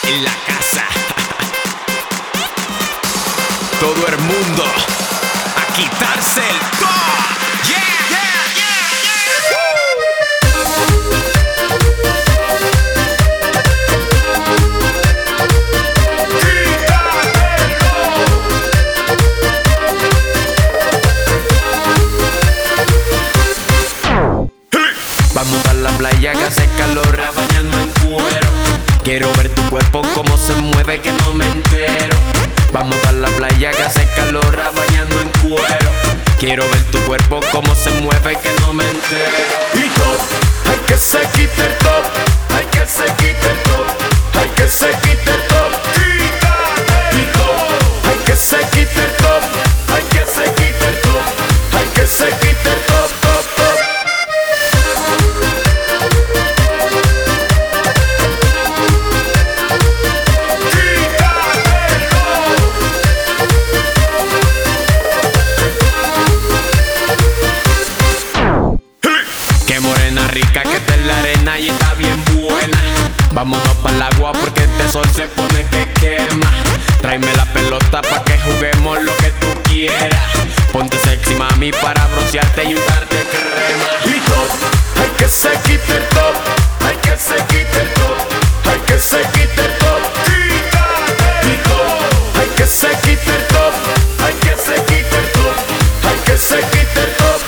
en la casa. Todo el mundo a quitarse el top. Yeah, yeah, yeah, vamos a la playa que hace calor, bañando en cuero. Quiero ver tu cuerpo como se mueve, que no me entero. Vamos a la playa que hace calor, bañando en cuero. Quiero ver tu cuerpo como se mueve, que no me entero. Y top, hay que se quite el top, hay que se quite el top, hay que se quite el top. Y top, hay que se quite el top, hay que se quite el top, hay que se quite el top, top, top. Qué morena rica que está en la arena y está bien buena. Vámonos para el agua porque este sol se pone que quema. Tráeme la pelota pa' que juguemos lo que tú quieras. Ponte sexy mami para broncearte y untarte crema. Y top, hay que se quite el top, hay que se quite el top, hay que se quite el top. Y top, hay que se quite el top, hay que se quite el top, hay que se quite el top.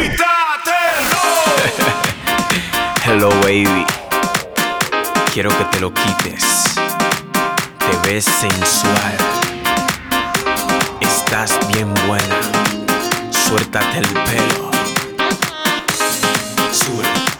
Hello baby, quiero que te lo quites. Te ves sensual, estás bien buena. Suéltate el pelo, sube.